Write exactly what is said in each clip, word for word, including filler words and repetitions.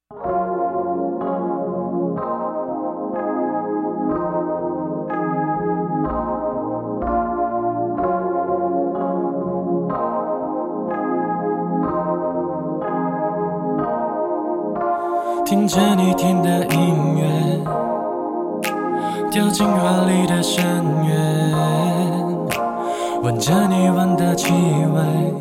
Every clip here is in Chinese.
听着你听的音乐，掉进怀里的深渊，闻着你闻的气味，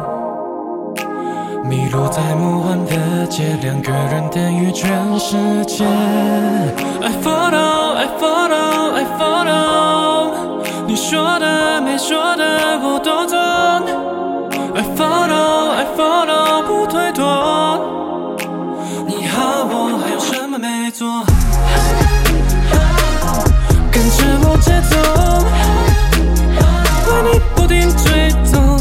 迷路在梦幻的街，两个人等于全世界。I follow, I follow, I follow， 你说的没说的我都做。I follow, I follow， 不退脱。你好，我还有什么没做？跟着我节奏，为你不停追踪。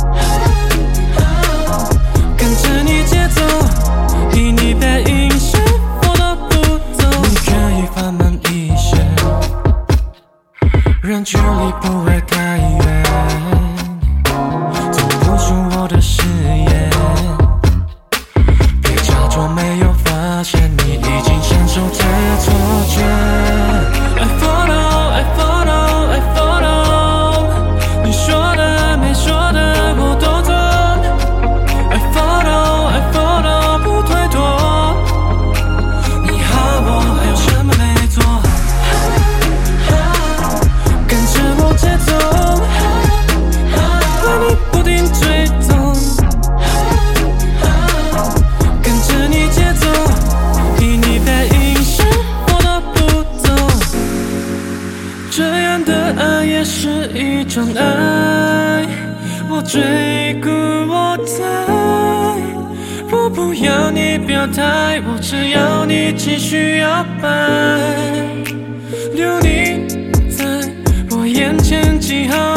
跟着你节奏，以你背影是我都不走。你可以放慢一些，让距离不会太远，走不出我的视野。我没有发现你已经享受这错觉。I follow, I follow, I follow， 你说的没说的我都做。I follow, I follow， 不退脱。你好，我还有什么没做？跟着我节奏，为你不停追踪。爱也是一种爱，我追顾我在，我不要你表态，我只要你继续摇摆，留你在我眼前记号。